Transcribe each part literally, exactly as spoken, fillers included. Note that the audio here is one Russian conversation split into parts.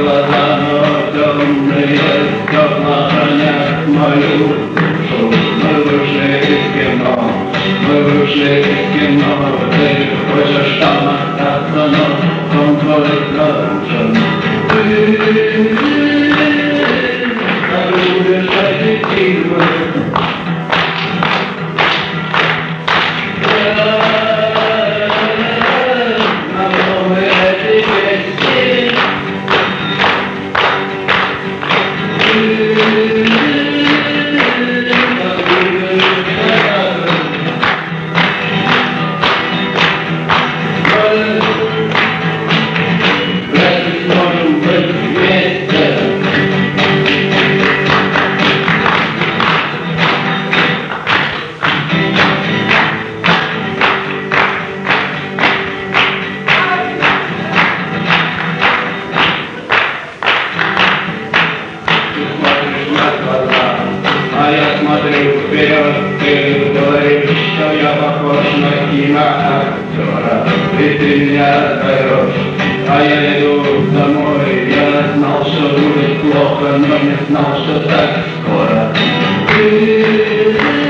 глаза, но темные стекла хранят мою душу. Мы вышли из кино, мы вышли из кино. Ты хочешь там остаться, но сон твой разрушен. Ты так любишь эти фильмы. А я смотрю вперед, ты говоришь, что я похож на киноактера, и ты меня даешь, а я иду домой. Я знал, что будет плохо, но не знал, что так скоро. Ты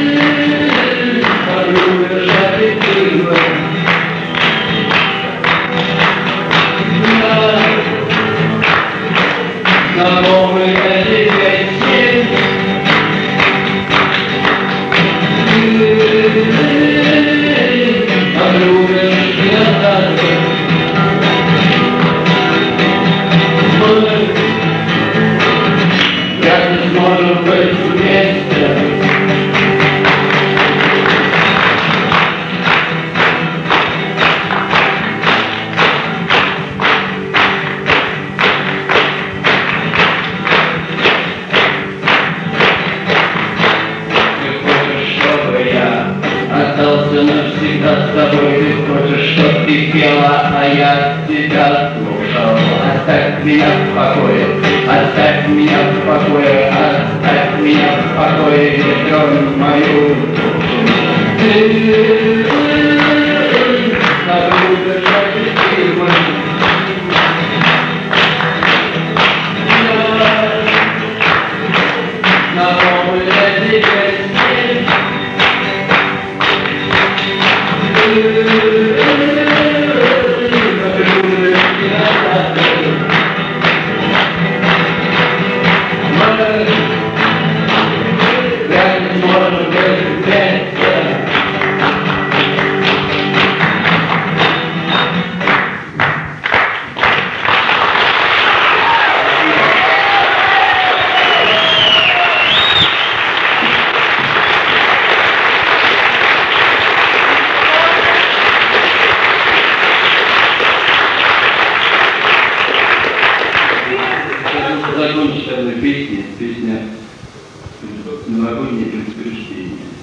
полюбишь эти фильмы. Знакомые эти песни. Может быть вместе. Ты хочешь, чтобы я остался навсегда с тобой? Ты хочешь, чтоб ты пела, а я тебя слушал? Оставь меня в покое, оставь меня в покое, оставь меня в покое, не тронь мою душу. Ты забудешь эти фильмы. Знакомые эти песни. Закончить одной песни, песня «Новогоднее предупреждение».